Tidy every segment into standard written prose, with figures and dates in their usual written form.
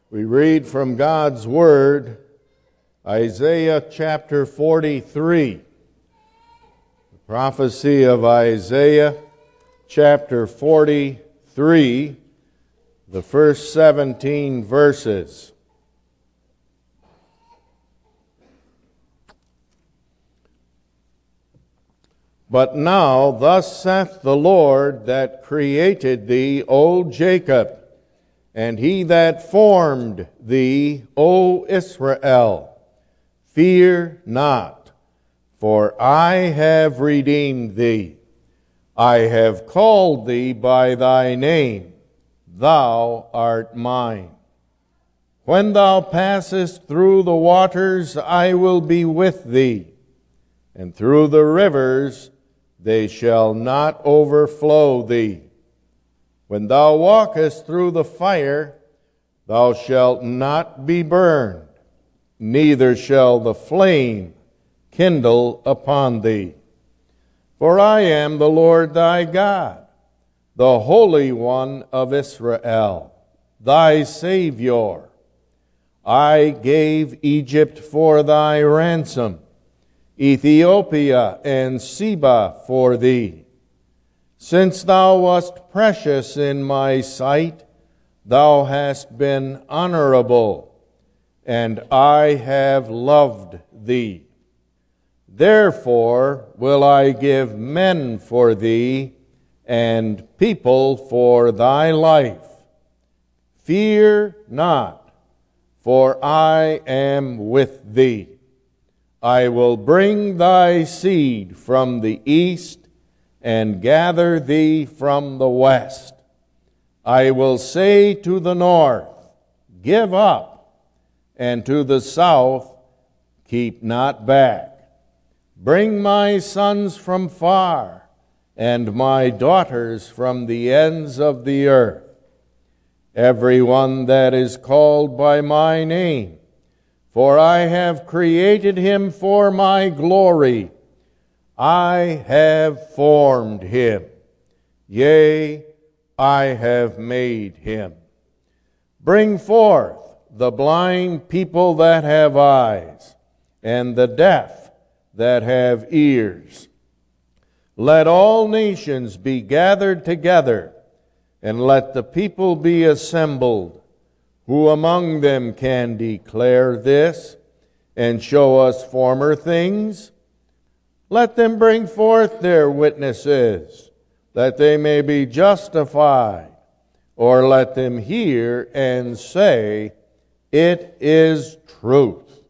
We read from God's Word, Isaiah chapter 43. The prophecy of Isaiah chapter 43, the first 17 verses. But now, thus saith the Lord that created thee, O Jacob, and he that formed thee, O Israel, fear not, for I have redeemed thee. I have called thee by thy name, thou art mine. When thou passest through the waters, I will be with thee, and through the rivers, they shall not overflow thee. When thou walkest through the fire, thou shalt not be burned, neither shall the flame kindle upon thee. For I am the Lord thy God, the Holy One of Israel, thy Savior. I gave Egypt for thy ransom, Ethiopia and Seba for thee. Since thou wast precious in my sight, thou hast been honorable, and I have loved thee. Therefore will I give men for thee, and people for thy life. Fear not, for I am with thee. I will bring thy seed from the east, and gather thee from the west. I will say to the north, give up, and to the south, keep not back. Bring my sons from far, and my daughters from the ends of the earth. Every one that is called by my name, for I have created him for my glory. I have formed him. Yea, I have made him. Bring forth the blind people that have eyes, and the deaf that have ears. Let all nations be gathered together, and let the people be assembled. Who among them can declare this, and show us former things? Let them bring forth their witnesses, that they may be justified. Or let them hear and say, it is truth.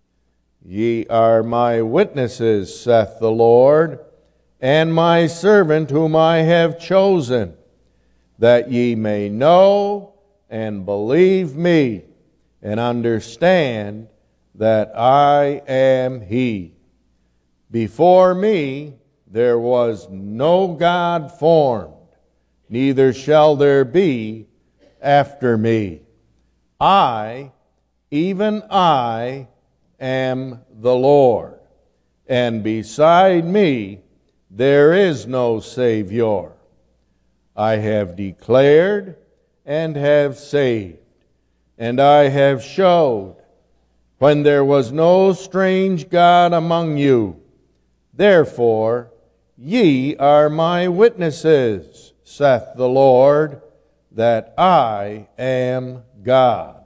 Ye are my witnesses, saith the Lord, and my servant whom I have chosen, that ye may know and believe me, and understand that I am he. Before me there was no God formed, neither shall there be after me. I, even I, am the Lord, and beside me there is no Savior. I have declared and have saved, and I have showed when there was no strange God among you. Therefore, ye are my witnesses, saith the Lord, that I am God.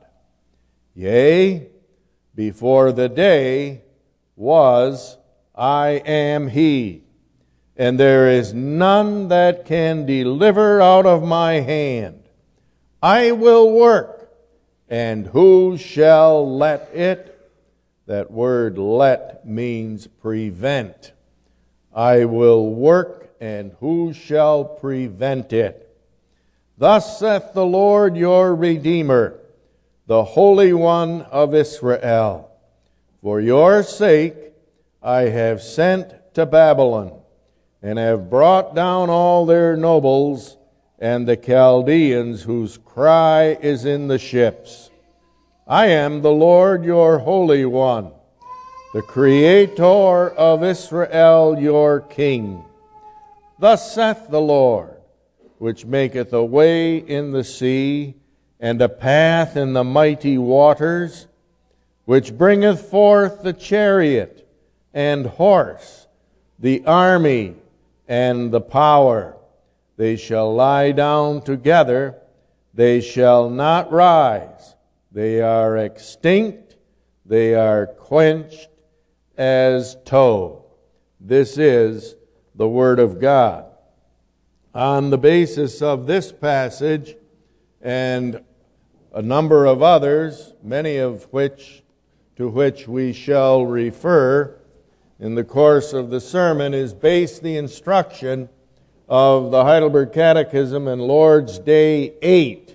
Yea, before the day was, I am he, and there is none that can deliver out of my hand. I will work, and who shall let it? That word let means prevent. I will work, and who shall prevent it? Thus saith the Lord your Redeemer, the Holy One of Israel. For your sake I have sent to Babylon, and have brought down all their nobles, and the Chaldeans whose cry is in the ships. I am the Lord your Holy One, the Creator of Israel your King. Thus saith the Lord, which maketh a way in the sea, and a path in the mighty waters, which bringeth forth the chariot and horse, the army and the power. They shall lie down together, they shall not rise. They are extinct, they are quenched as tow. This is the Word of God. On the basis of this passage and a number of others, many of which to which we shall refer in the course of the sermon, is based the instruction of the Heidelberg Catechism and Lord's Day 8.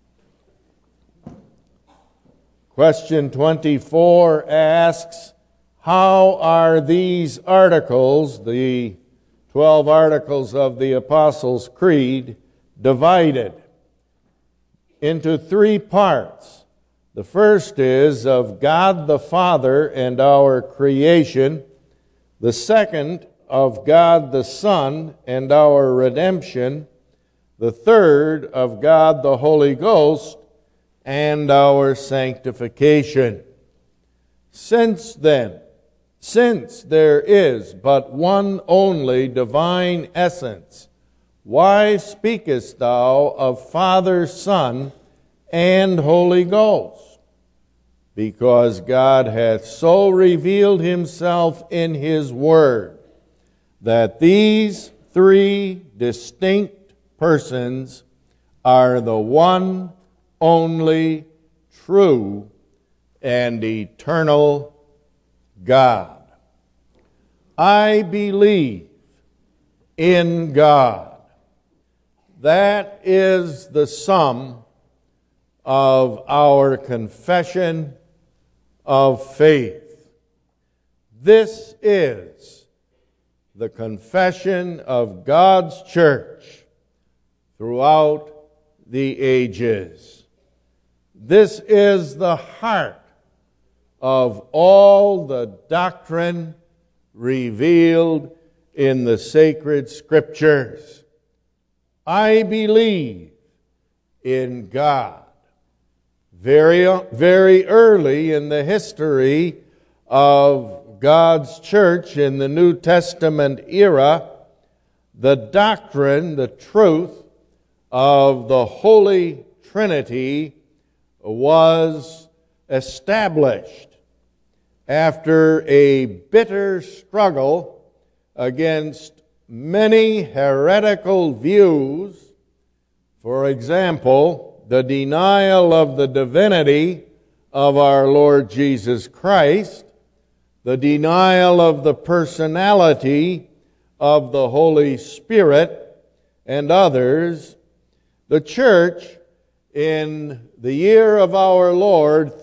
Question 24 asks, how are these articles, the 12 articles of the Apostles' Creed, divided? Into three parts. The first is of God the Father and our creation. The second, of God the Son and our redemption. The third, of God the Holy Ghost and our sanctification. Since there is but one only divine essence, why speakest thou of Father, Son, and Holy Ghost? Because God hath so revealed himself in his Word, that these three distinct persons are the one, only, true, and eternal God. I believe in God. That is the sum of our confession of faith. This is the confession of God's church throughout the ages. This is the heart of all the doctrine revealed in the sacred Scriptures. I believe in God. Very early in the history of God's church in the New Testament era, the doctrine, the truth of the Holy Trinity was established after a bitter struggle against many heretical views. For example, the denial of the divinity of our Lord Jesus Christ, the denial of the personality of the Holy Spirit, and others. The church, in the year of our Lord,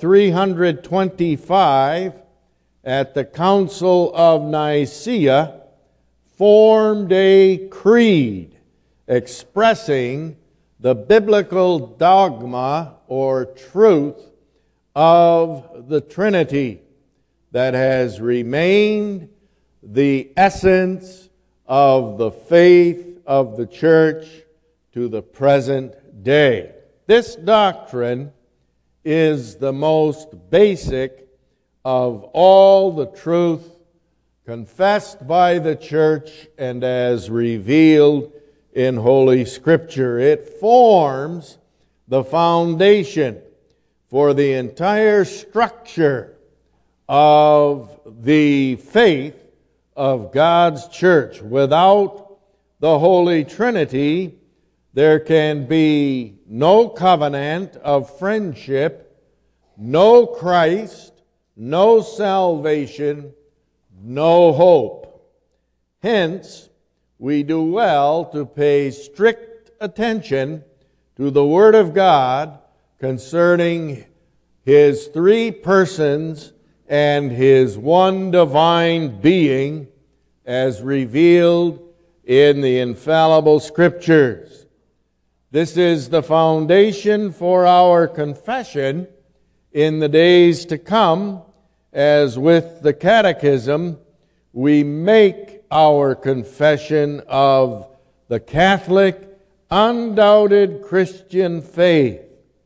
325, at the Council of Nicaea, formed a creed expressing the biblical dogma or truth of the Trinity that has remained the essence of the faith of the church to the present day. This doctrine is the most basic of all the truth confessed by the church and as revealed in Holy Scripture. It forms the foundation for the entire structure of the faith of God's church. Without the Holy Trinity, there can be no covenant of friendship, no Christ, no salvation, no hope. Hence, we do well to pay strict attention to the Word of God concerning His three persons and His one divine being as revealed in the infallible Scriptures. This is the foundation for our confession in the days to come, as with the Catechism we make our confession of the Catholic, undoubted Christian faith,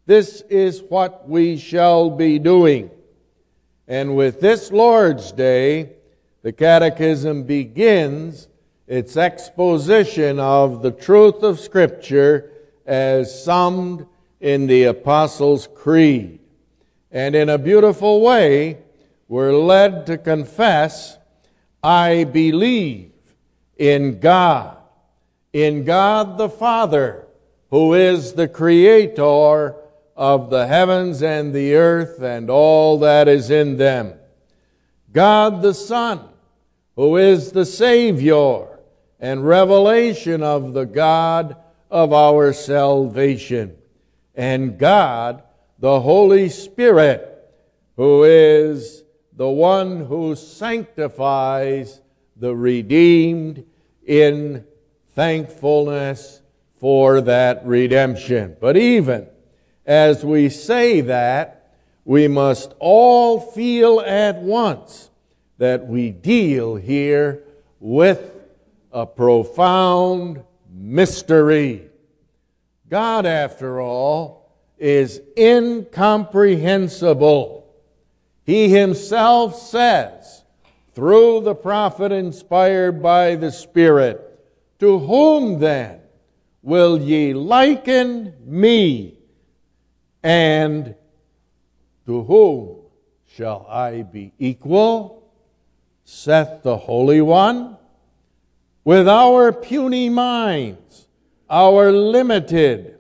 This is what we shall be doing. And with this Lord's Day, the Catechism begins its exposition of the truth of Scripture as summed in the Apostles' Creed. And in a beautiful way, we're led to confess, I believe in God the Father, who is the Creator of the heavens and the earth and all that is in them. God the Son, who is the Savior and revelation of the God of our salvation. And God, the Holy Spirit, who is the one who sanctifies the redeemed in thankfulness for that redemption. But even as we say that, we must all feel at once that we deal here with a profound mystery. God, after all, is incomprehensible. He himself says, through the prophet inspired by the Spirit, to whom then will ye liken me, and to whom shall I be equal? Saith the Holy One. With our puny minds, our limited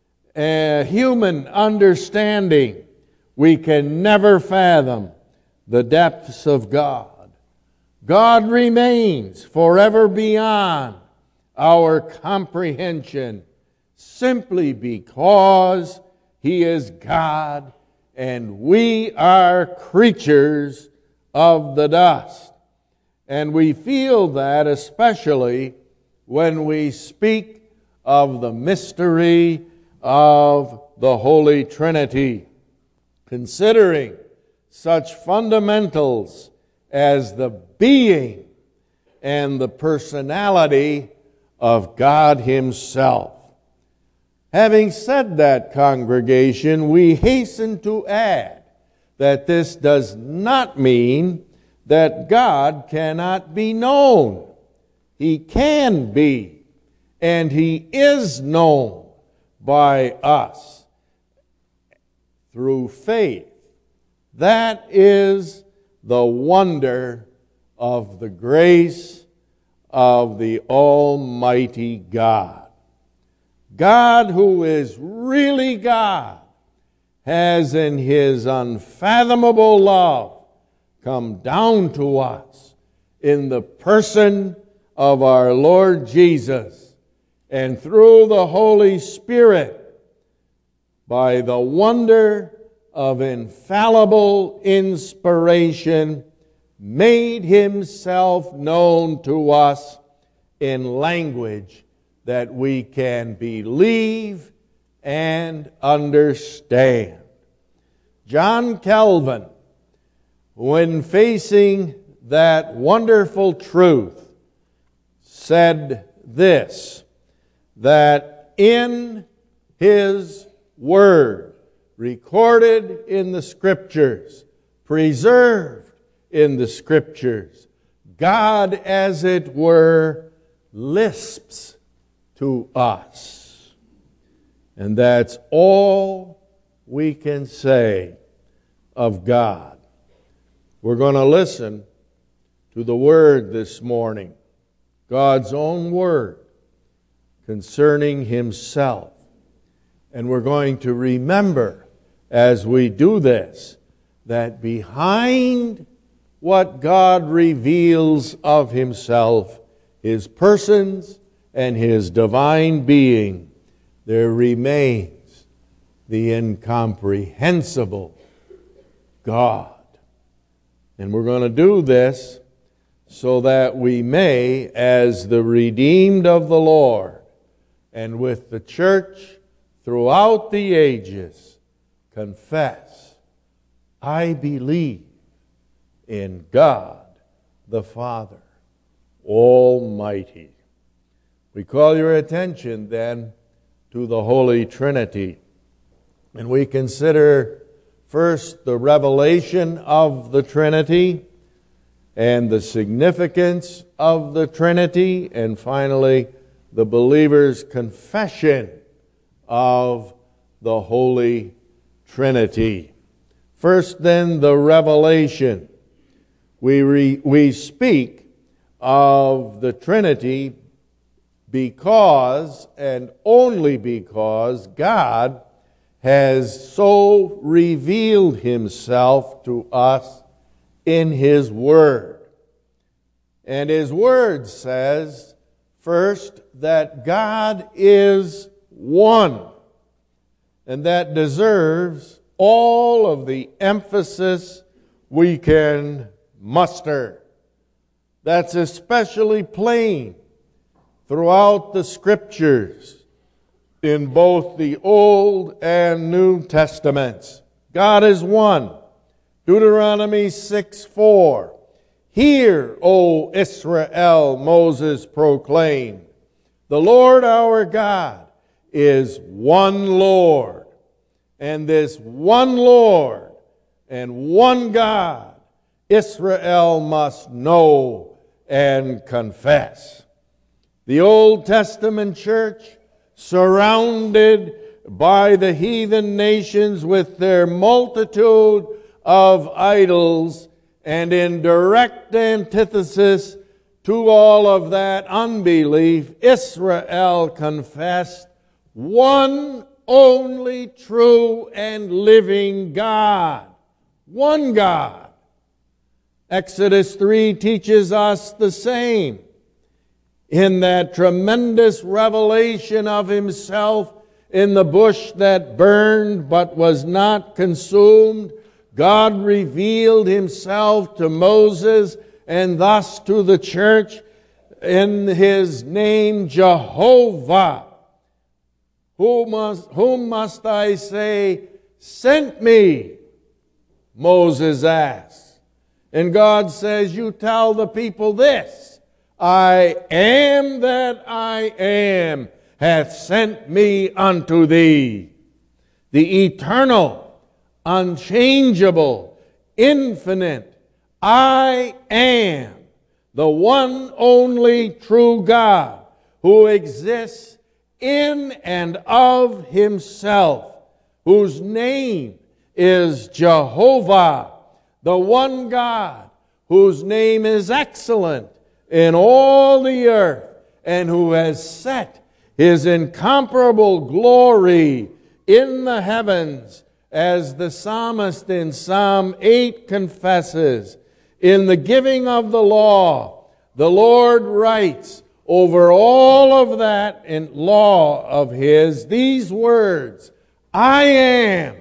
human understanding, we can never fathom the depths of God. God remains forever beyond our comprehension, simply because He is God and we are creatures of the dust. And we feel that especially when we speak of the mystery of the Holy Trinity, considering such fundamentals as the being and the personality of God Himself. Having said that, congregation, we hasten to add that this does not mean that God cannot be known. He can be, and He is known by us through faith. That is the wonder of the grace of the Almighty God. God, who is really God, has in His unfathomable love come down to us in the person of our Lord Jesus, and through the Holy Spirit, by the wonder of infallible inspiration, made Himself known to us in language that we can believe and understand. John Calvin, when facing that wonderful truth, said this, that in His Word, recorded in the Scriptures, preserved in the Scriptures, God, as it were, lisps to us. And that's all we can say of God. We're going to listen to the Word this morning, God's own Word concerning Himself. And we're going to remember as we do this that behind what God reveals of Himself, His persons and His divine being, there remains the incomprehensible God. And we're going to do this so that we may, as the redeemed of the Lord, and with the church throughout the ages, confess, I believe in God the Father Almighty. We call your attention then to the Holy Trinity. And we consider first the revelation of the Trinity and the significance of the Trinity, and finally the believer's confession of the Holy Trinity. First then, the revelation. We speak of the Trinity because, and only because, God has so revealed Himself to us in His Word. And His Word says, first, that God is one. And that deserves all of the emphasis we can muster. That's especially plain throughout the Scriptures in both the Old and New Testaments. God is one. Deuteronomy 6:4. Hear, O Israel, Moses proclaimed, the Lord our God is one Lord. And this one Lord and one God, Israel must know and confess. The Old Testament church, surrounded by the heathen nations with their multitude of idols, and in direct antithesis to all of that unbelief, Israel confessed one only true and living God. One God. Exodus 3 teaches us the same. In that tremendous revelation of Himself in the bush that burned but was not consumed, God revealed Himself to Moses and thus to the church in His name Jehovah. Whom must I say sent me? Moses asked. And God says, you tell the people this, I am that I am hath sent me unto thee. The eternal, unchangeable, infinite, I am, the one only true God who exists in and of Himself, whose name is Jehovah, the one God whose name is excellent in all the earth, and who has set His incomparable glory in the heavens, as the psalmist in Psalm 8 confesses. In the giving of the law, the Lord writes over all of that in law of His these words, I am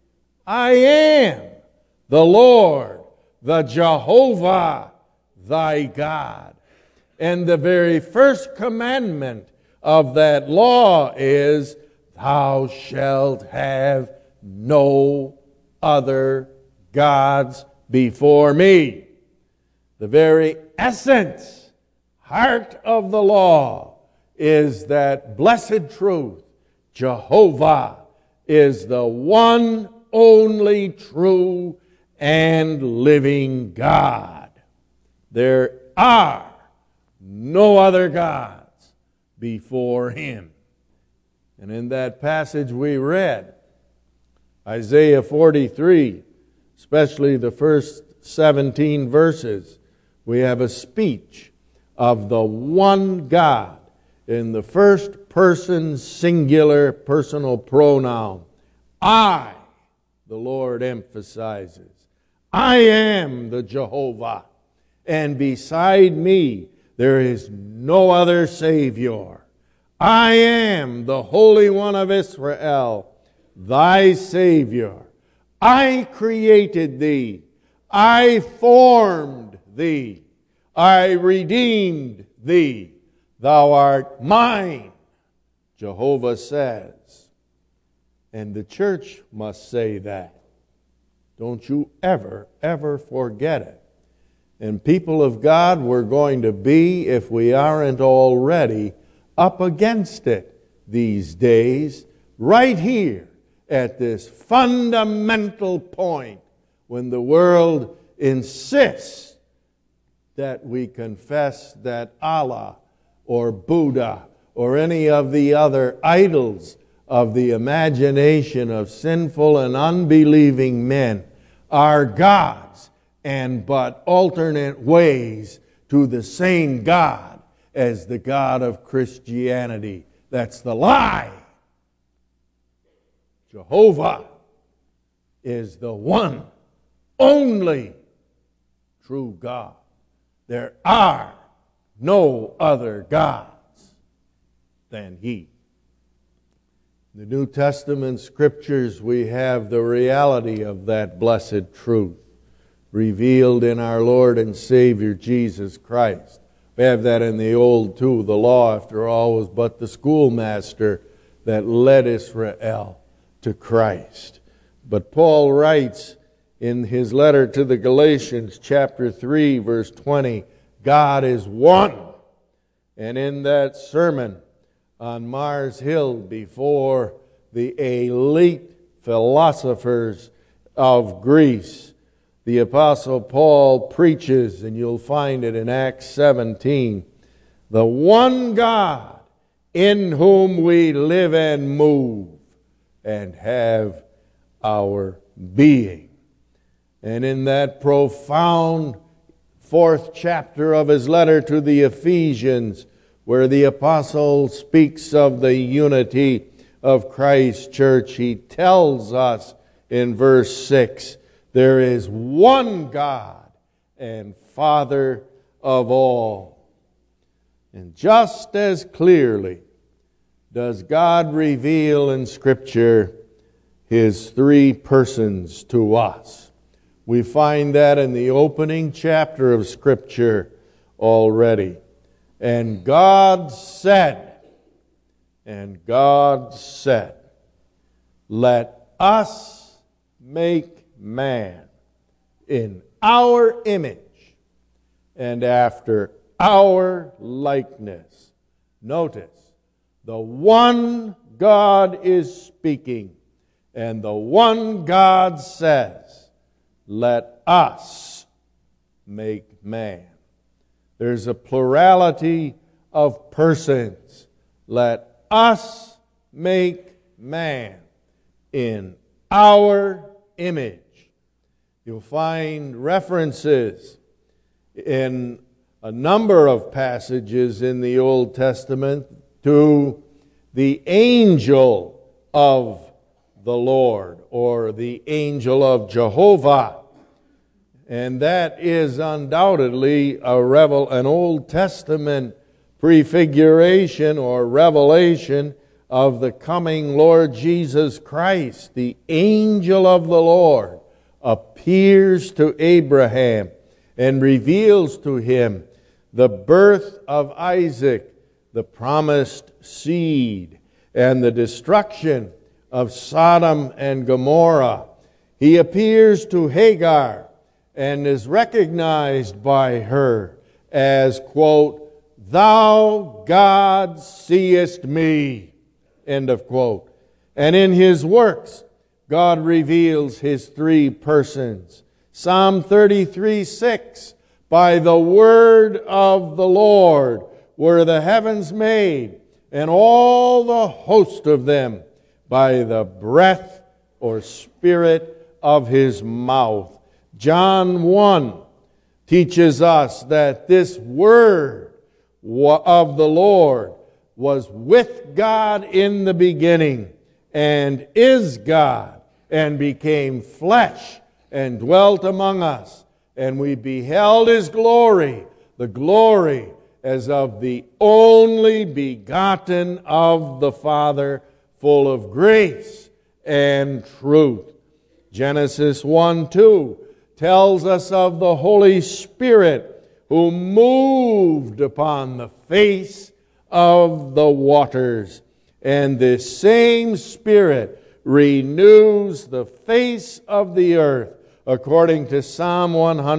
the Lord, the Jehovah, thy God. And the very first commandment of that law is, thou shalt have no other gods before me. The very essence, heart of the law is that blessed truth. Jehovah is the one only true and living God. There are no other gods before Him. And in that passage we read, Isaiah 43, especially the first 17 verses, we have a speech of the one God in the first person singular personal pronoun. I, the Lord emphasizes, I am the Jehovah, and beside me there is no other Savior. I am the Holy One of Israel, thy Savior. I created thee. I formed thee. I redeemed thee. Thou art mine, Jehovah says. And the church must say that. Don't you ever, ever forget it. And people of God, we're going to be, if we aren't already, up against it these days, right here at this fundamental point when the world insists that we confess that Allah or Buddha or any of the other idols of the imagination of sinful and unbelieving men are gods and but alternate ways to the same God as the God of Christianity. That's the lie. Jehovah is the one, only true God. There are no other gods than He. In the New Testament scriptures, we have the reality of that blessed truth revealed in our Lord and Savior Jesus Christ. We have that in the Old too. The law, after all, was but the schoolmaster that led Israel to Christ. But Paul writes in his letter to the Galatians, chapter 3, verse 20, God is one. And in that sermon on Mars Hill before the elite philosophers of Greece, the Apostle Paul preaches, and you'll find it in Acts 17, the one God in whom we live and move and have our being. And in that profound fourth chapter of his letter to the Ephesians, where the apostle speaks of the unity of Christ's church, he tells us in verse 6, there is one God and Father of all. And just as clearly does God reveal in Scripture His three persons to us. We find that in the opening chapter of Scripture already. And God said, let us make man in our image and after our likeness. Notice, the one God is speaking, and the one God says, let us make man. There's a plurality of persons. Let us make man in our image. You'll find references in a number of passages in the Old Testament to the angel of the Lord, or the angel of Jehovah. And that is undoubtedly an Old Testament prefiguration or revelation of the coming Lord Jesus Christ. The angel of the Lord appears to Abraham and reveals to him the birth of Isaac, the promised seed, and the destruction of Sodom and Gomorrah. He appears to Hagar and is recognized by her as, quote, thou, God, seest me, end of quote. And in His works, God reveals His three persons. Psalm 33:6, by the word of the Lord were the heavens made, and all the host of them by the breath or spirit of His mouth. John 1 teaches us that this word of the Lord was with God in the beginning, and is God, and became flesh, and dwelt among us. And we beheld His glory, the glory as of the only begotten of the Father, full of grace and truth. Genesis 1:2 tells us of the Holy Spirit who moved upon the face of the waters. And this same Spirit renews the face of the earth, according to Psalm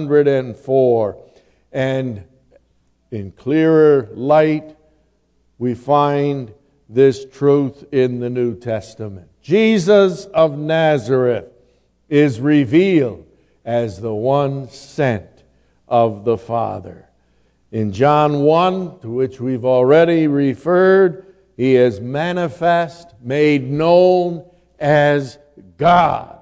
104. And in clearer light, we find this truth in the New Testament. Jesus of Nazareth is revealed as the one sent of the Father. In John 1, to which we've already referred, he is manifest, made known as God.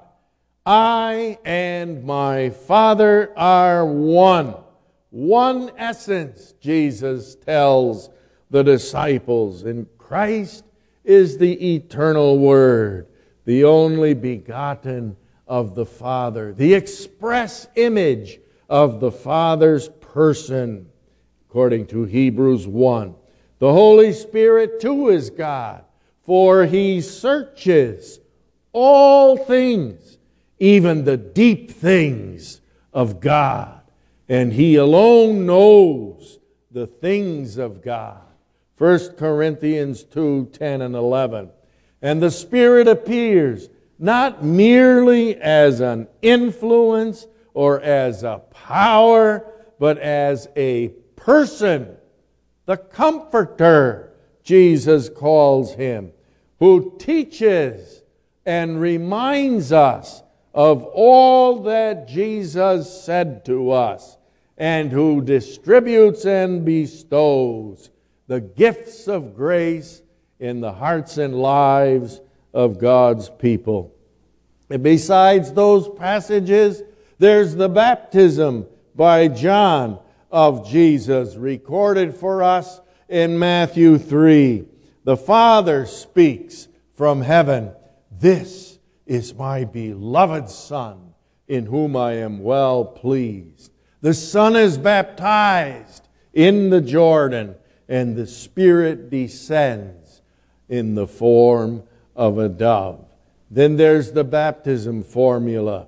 I and my Father are one. One essence, Jesus tells the disciples. And Christ is the eternal Word, the only begotten of the Father, the express image of the Father's person, according to Hebrews 1. The Holy Spirit too is God, for He searches all things, even the deep things of God. And He alone knows the things of God. 1 Corinthians 2, 10 and 11. And the Spirit appears not merely as an influence or as a power, but as a person, the Comforter, Jesus calls Him, who teaches and reminds us of all that Jesus said to us, and who distributes and bestows the gifts of grace in the hearts and lives of God's people. And besides those passages, there's the baptism by John of Jesus, recorded for us in Matthew 3. The Father speaks from heaven, "This is my beloved Son, in whom I am well pleased." The Son is baptized in the Jordan, and the Spirit descends in the form of a dove. Then there's the baptism formula.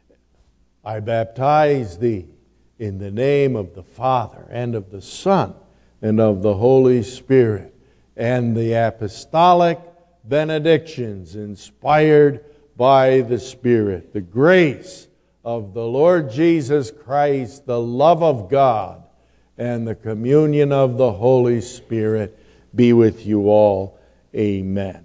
I baptize thee in the name of the Father, and of the Son, and of the Holy Spirit. And the apostolic benedictions inspired by the Spirit. The grace of the Lord Jesus Christ, the love of God, and the communion of the Holy Spirit be with you all. Amen.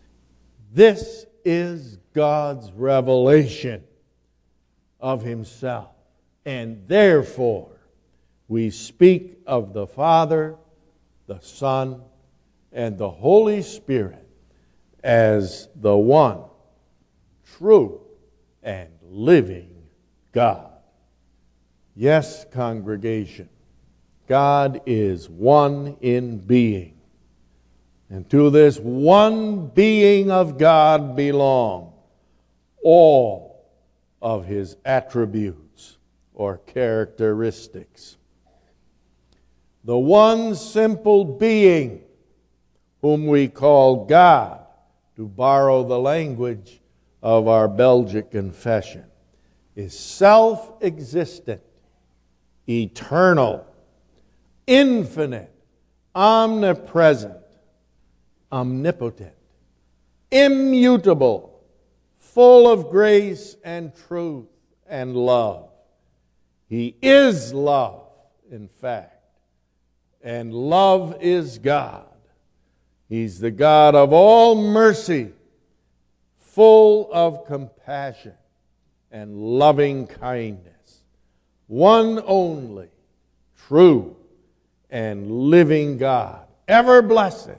This is God's revelation of Himself. And therefore, we speak of the Father, the Son, and the Holy Spirit as the one true and living God. Yes, congregation, God is one in being. And to this one being of God belong all of His attributes or characteristics. The one simple being whom we call God, to borrow the language of our Belgic confession, is self-existent, eternal, infinite, omnipresent, omnipotent, immutable, full of grace and truth and love. He is love, in fact, and love is God. He's the God of all mercy, full of compassion and loving kindness. One only, true and living God, ever blessed,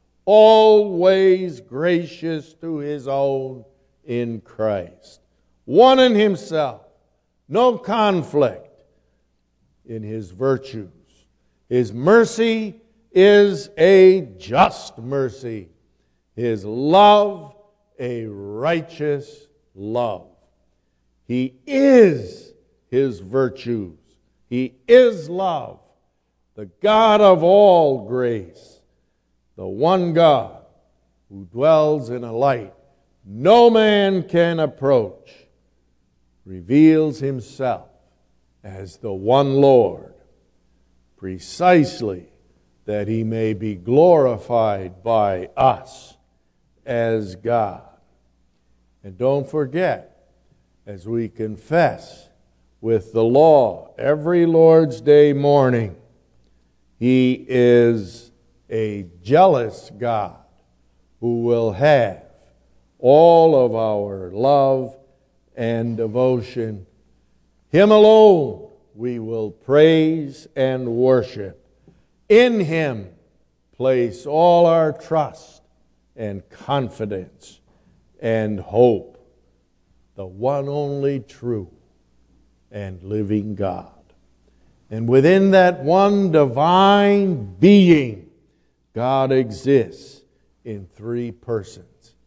always gracious to His own in Christ. One in Himself, no conflict in His virtues. His mercy is a just mercy. His love, a righteous love. He is His virtues. He is love, the God of all grace, the one God who dwells in a light no man can approach, reveals Himself as the one Lord, precisely that He may be glorified by us as God. And don't forget, as we confess with the law every Lord's Day morning, He is a jealous God, who will have all of our love and devotion. Him alone we will praise and worship. In Him place all our trust and confidence and hope. The one only true and living God. And within that one divine being, God exists in three persons.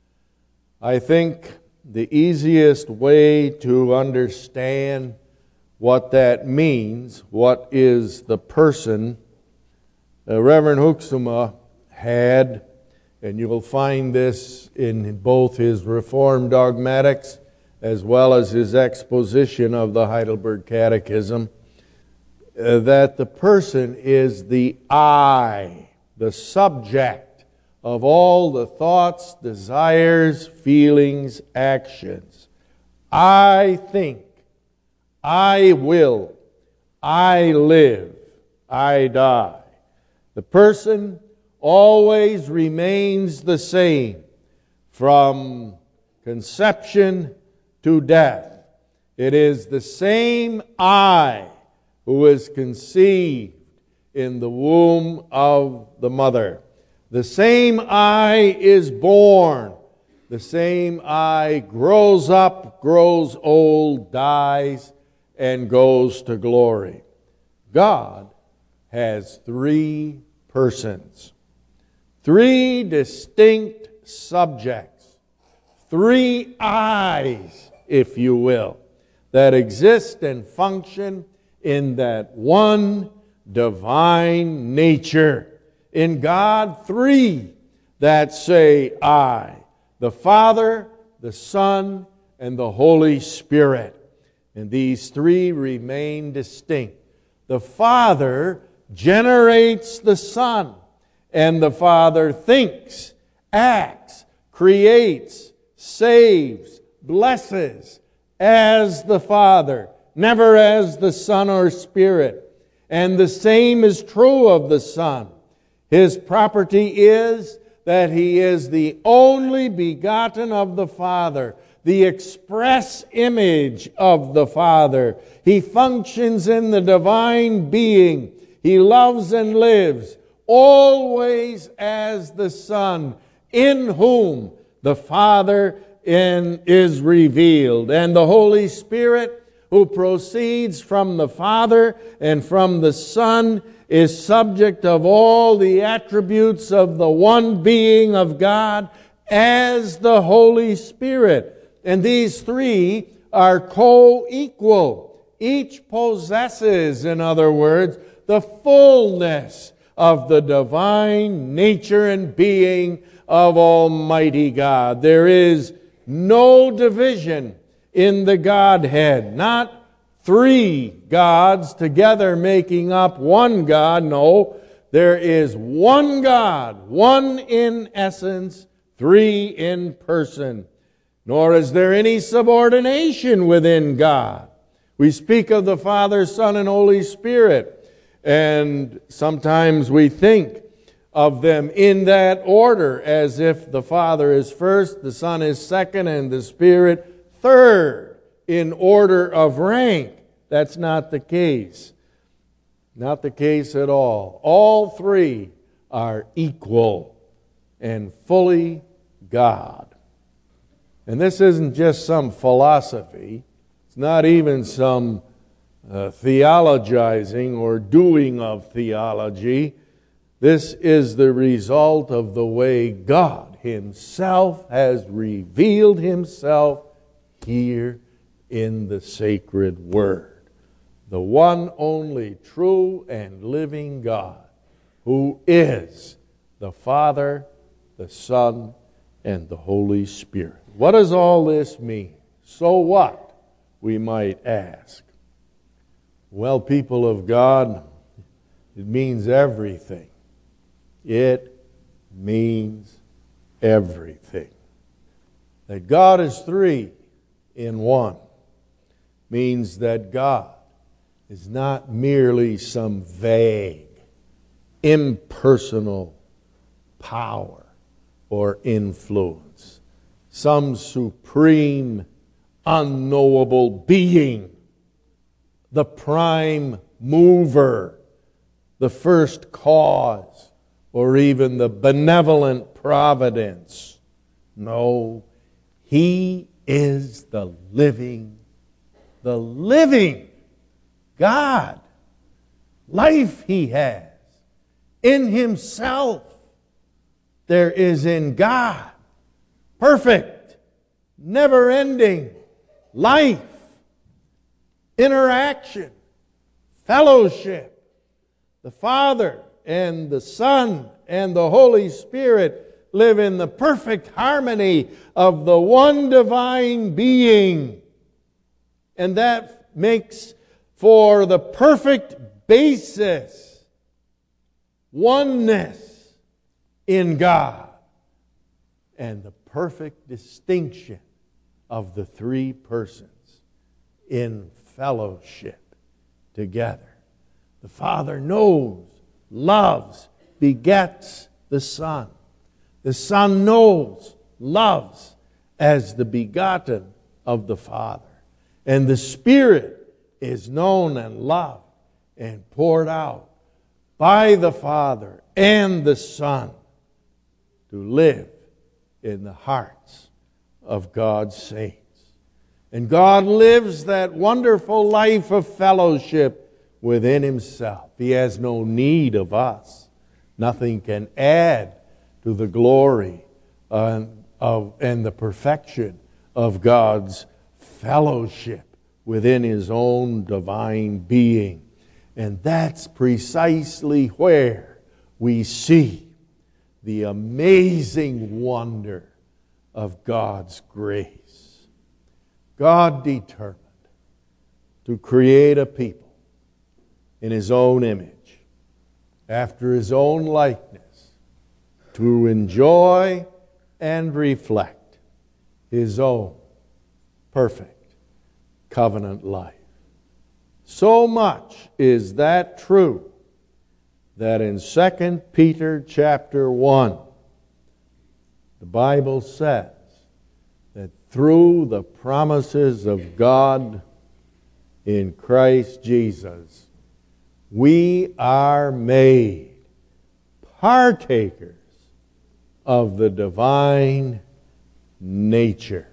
I think the easiest way to understand what that means, what is the person, Reverend Hoeksema had, and you will find this in both his Reformed dogmatics as well as his exposition of the Heidelberg Catechism, that the person is the I, the subject of all the thoughts, desires, feelings, actions. I think, I will, I live, I die. The person always remains the same from conception to death. It is the same I who is conceived in the womb of the mother. The same I is born. The same I grows up, grows old, dies, and goes to glory. God has three persons, three distinct subjects, three I's, if you will, that exist and function in that one divine nature. In God, three that say I, the Father, the Son, and the Holy Spirit. And these three remain distinct. The Father generates the Son, and the Father thinks, acts, creates, saves, blesses as the Father, never as the Son or Spirit. And the same is true of the Son. His property is that He is the only begotten of the Father, the express image of the Father. He functions in the divine being. He loves and lives always as the Son, in whom the Father is revealed. And the Holy Spirit, who proceeds from the Father and from the Son, is subject of all the attributes of the one being of God as the Holy Spirit. And these three are co-equal. Each possesses, in other words, the fullness of the divine nature and being of Almighty God. There is no division in the Godhead, not three gods together making up one God. No, there is one God, one in essence, three in person. Nor is there any subordination within God. We speak of the Father, Son, and Holy Spirit, and sometimes we think of them in that order, as if the Father is first, the Son is second, and the Spirit third in order of rank. That's not the case. Not the case at all. All three are equal and fully God. And this isn't just some philosophy. It's not even some theologizing or doing of theology. This is the result of the way God Himself has revealed Himself here in the sacred Word. The one only true and living God, who is the Father, the Son, and the Holy Spirit. What does all this mean? So what, we might ask? Well, people of God, it means everything. It means everything. That God is three in one means that God is not merely some vague, impersonal power or influence, some supreme, unknowable being, the prime mover, the first cause, or even the benevolent providence. No, He is the living God. Life He has in Himself. There is in God perfect, never-ending life, interaction, fellowship. The Father and the Son and the Holy Spirit live in the perfect harmony of the one divine being. And that makes for the perfect basis, oneness in God, and the perfect distinction of the three persons in fellowship together. The Father knows, loves, begets the Son. The Son knows, loves as the begotten of the Father. And the Spirit is known and loved and poured out by the Father and the Son to live in the hearts of God's saints. And God lives that wonderful life of fellowship within Himself. He has no need of us. Nothing can add to the glory and the perfection of God's fellowship within His own divine being. And that's precisely where we see the amazing wonder of God's grace. God determined to create a people in His own image, after His own likeness, to enjoy and reflect His own perfect covenant life. So much is that true that in 2 Peter chapter 1, the Bible says that through the promises of God in Christ Jesus, we are made partakers of the divine nature.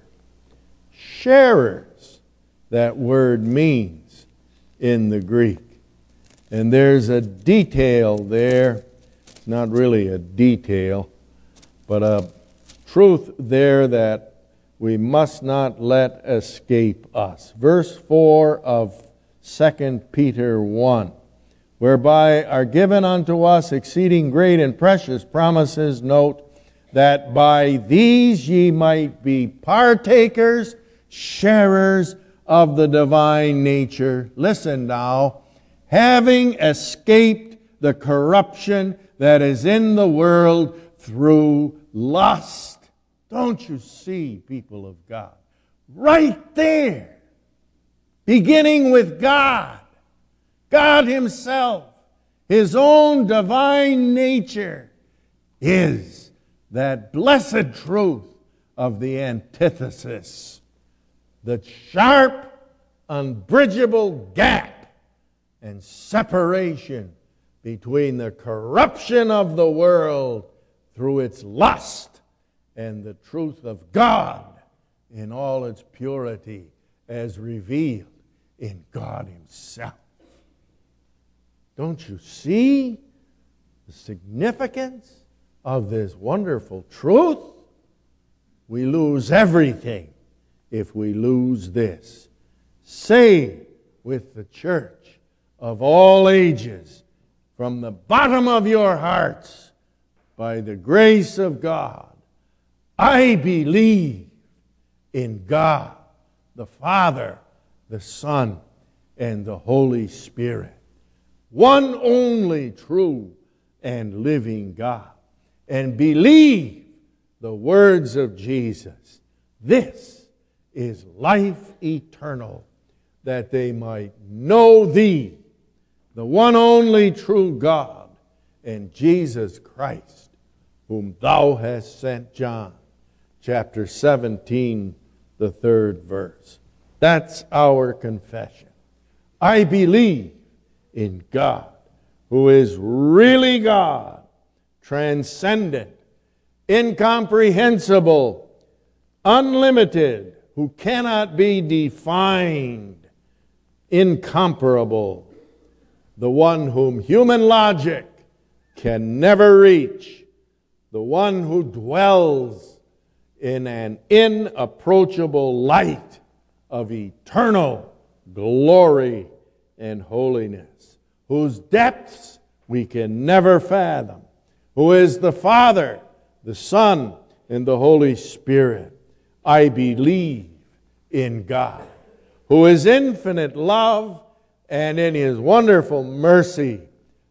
Sharers, that word means in the Greek. And there's a detail there, not really a detail, but a truth there that we must not let escape us. Verse 4 of 2 Peter 1. Whereby are given unto us exceeding great and precious promises, note, that by these ye might be partakers, sharers of the divine nature. Listen now, having escaped the corruption that is in the world through lust. Don't you see, people of God? Right there, beginning with God. God Himself, His own divine nature, is that blessed truth of the antithesis, the sharp, unbridgeable gap and separation between the corruption of the world through its lust and the truth of God in all its purity as revealed in God Himself. Don't you see the significance of this wonderful truth? We lose everything if we lose this. Say with the church of all ages, from the bottom of your hearts, by the grace of God, I believe in God, the Father, the Son, and the Holy Spirit. One only true and living God. And believe the words of Jesus. This is life eternal, that they might know Thee, the one only true God, and Jesus Christ, whom thou hast sent. John chapter 17, the 3rd verse. That's our confession. I believe in God, who is really God, transcendent, incomprehensible, unlimited, who cannot be defined, incomparable, the one whom human logic can never reach, the one who dwells in an inapproachable light of eternal glory and holiness, whose depths we can never fathom, who is the Father, the Son, and the Holy Spirit. I believe in God, who is infinite love and in His wonderful mercy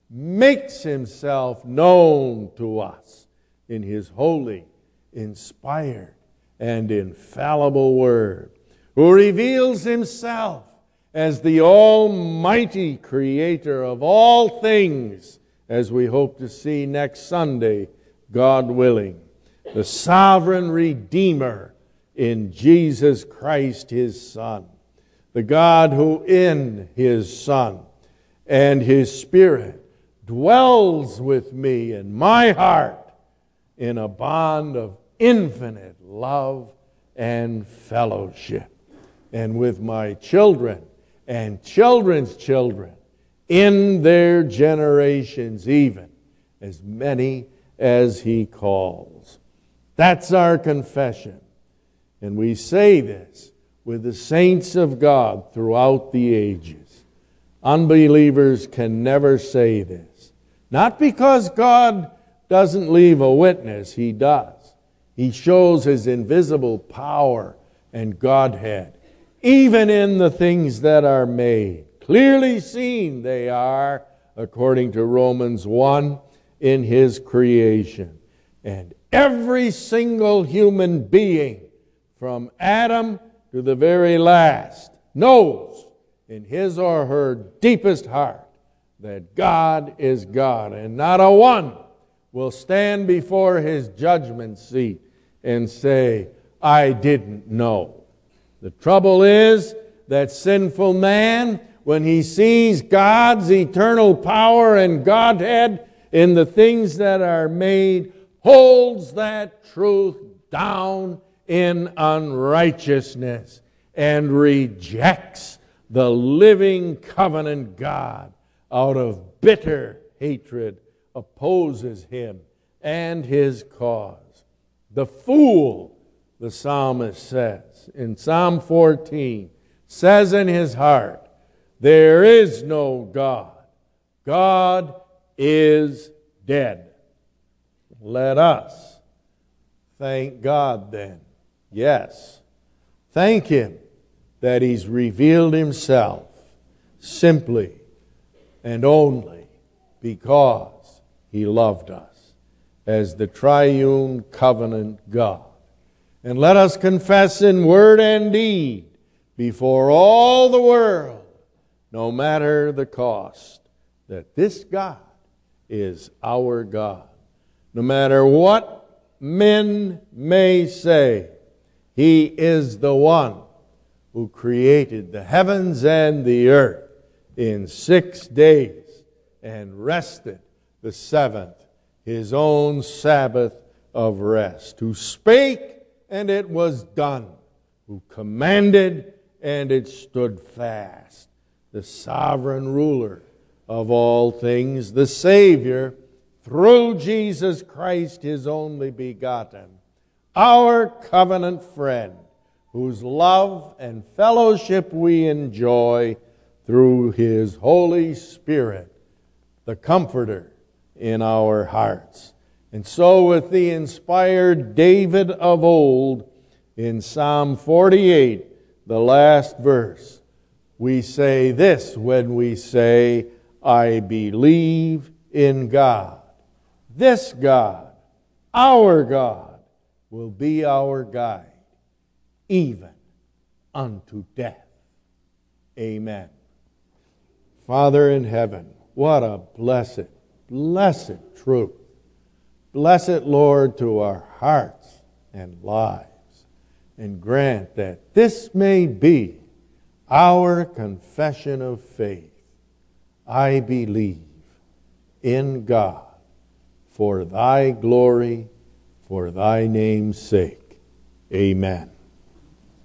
makes Himself known to us in His holy, inspired, and infallible Word, who reveals Himself as the almighty creator of all things, as we hope to see next Sunday, God willing, the sovereign Redeemer in Jesus Christ, His Son, the God who in His Son and His Spirit dwells with me in my heart in a bond of infinite love and fellowship, and with my children and children's children in their generations, even as many as He calls. That's our confession. And we say this with the saints of God throughout the ages. Unbelievers can never say this. Not because God doesn't leave a witness, He does. He shows His invisible power and Godhead, even in the things that are made. Clearly seen they are, according to Romans 1, in His creation. And every single human being, from Adam to the very last, knows in his or her deepest heart that God is God, and not a one will stand before His judgment seat and say, I didn't know. The trouble is that sinful man, when he sees God's eternal power and Godhead in the things that are made, holds that truth down in unrighteousness and rejects the living covenant God out of bitter hatred, opposes Him and His cause. The fool, the psalmist says in Psalm 14, says in his heart, there is no God. God is dead. Let us thank God then. Yes, thank Him that He's revealed Himself simply and only because He loved us as the triune covenant God. And let us confess in word and deed before all the world, no matter the cost, that this God is our God. No matter what men may say, He is the one who created the heavens and the earth in 6 days and rested the seventh, His own Sabbath of rest, who spake and it was done, who commanded and it stood fast, the sovereign ruler of all things, the Savior, through Jesus Christ, His only begotten, our covenant friend, whose love and fellowship we enjoy through His Holy Spirit, the Comforter in our hearts. And so with the inspired David of old, in Psalm 48, the last verse, we say this when we say, I believe in God. This God, our God, will be our guide, even unto death. Amen. Father in heaven, what a blessed, blessed truth. Bless it, Lord, to our hearts and lives, and grant that this may be our confession of faith. I believe in God for thy glory, for thy name's sake. Amen.